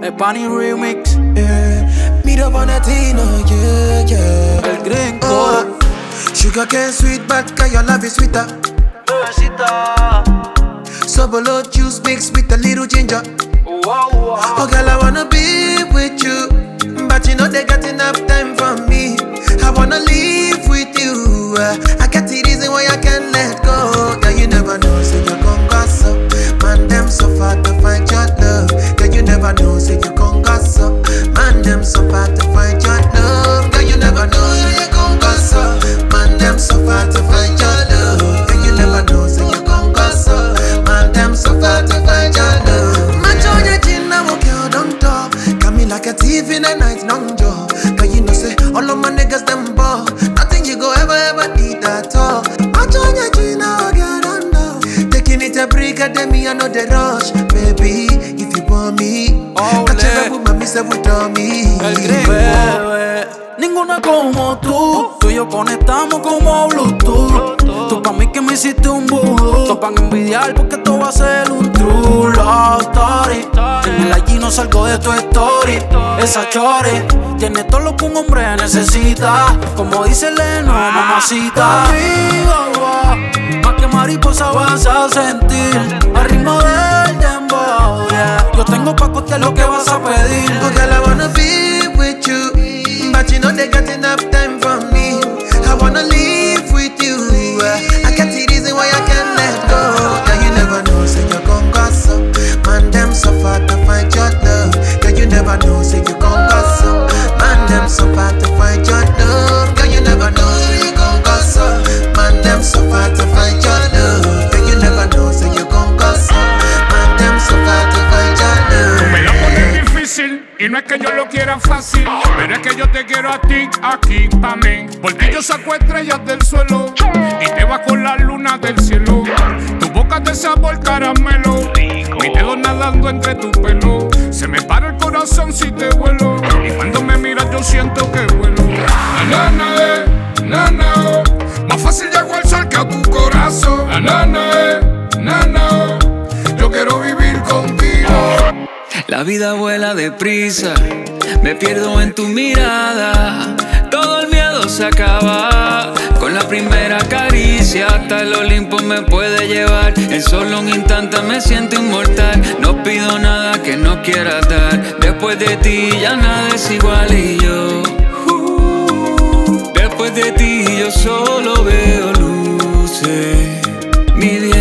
Spanish Remix. Mira Bonatino, yeah, yeah. El gringo. Sugar cane sweet, but your love is sweeter. Bebecita. Sobolo juice mixed with a little ginger. Wow, wow. Oh girl, I wanna be with you, but you know they got enough time for me. I wanna live with you. I got the reason why I can't let go. Yeah, you never know, so you gon' gossip. Man, them so far to find your love. Yeah, you never know, so you gon' gossip. Man, them so far to find your love. Yeah, you never know, so you gon' gossip. Man, them so far to find your love. Yeah, you never know, so you gon' gossip. Man, them so far to find your love. Macho ya china mo girl don't talk. Got me like a thief in the night, non joke. Cause you know say all of my niggas them ball. Nothing you go ever need at all. Macho ya china girl don't talk. Taking it a break and then me I know the rush. Baby, if you want me, catch up with mami se vuelto me. El gringo. Bebé, ninguna como tú y yo conectamos como Bluetooth. Tú pa' mí que me hiciste un vudú. Todos van a envidiar porque esto va a ser un true love story. En el IG no salgo de tu story. Esa chore tiene todo lo que un hombre necesita. Como dice Leno, mamacita. Conmigo va, más que mariposa vas a sentir. Al ritmo del dembow, yeah. Yo tengo pa' costear lo que vas a pedir. Oh girl, I wanna be with you, but you know they got enough time for me. I wanna live with you. I got the reason why I can't let go. Yeah, you never know, so you gon' gossip. Man, them so far to find your love. Yeah, you never know, so you gon' gossip. Man, them so far to find your love. Yeah, you never know, so you gon' gossip. Man, them so far to find your love. Yeah, you never know, so you gon' gossip. Man, them so far to find your love. Me la pones difícil y no es que yo lo quiera fácil, pero es que yo te quiero a ti, aquí, pa' mí. Porque yo saco estrellas del suelo y te vas con la luna del cielo. Tu boca de sabor caramelo, mis dedos nadando entre tu pelo. Se me para el corazón si te vuelo, y cuando me miras yo siento que vuelo. Nana, más fácil llego al sol que a tu corazón. Nana, yo quiero vivir contigo. La vida vuela deprisa, me pierdo en tu mirada. Todo el miedo se acaba con la primera caricia. Hasta el Olimpo me puede llevar. En solo un instante me siento inmortal. No pido nada que no quieras dar. Después de ti ya nada es igual y yo después de ti yo solo veo luces. Mi